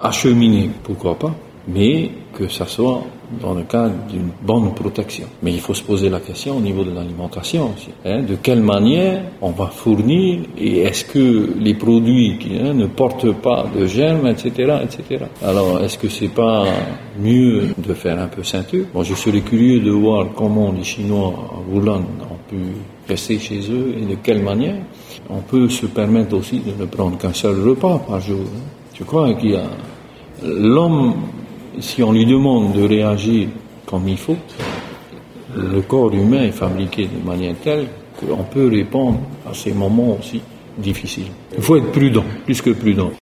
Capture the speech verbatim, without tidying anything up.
acheminer, pourquoi pas, mais que ça soit dans le cadre d'une bonne protection. Mais il faut se poser la question au niveau de l'alimentation aussi. Hein, de quelle manière on va fournir et est-ce que les produits qui, hein, ne portent pas de germes, et cetera, et cetera. Alors, est-ce que c'est pas mieux de faire un peu ceinture? Bon, je serais curieux de voir comment les Chinois à Wuhan ont pu rester chez eux et de quelle manière. On peut se permettre aussi de ne prendre qu'un seul repas par jour. Hein. Je crois qu'il y a l'homme. Si on lui demande de réagir comme il faut, le corps humain est fabriqué de manière telle qu'on peut répondre à ces moments aussi difficiles. Il faut être prudent, plus que prudent.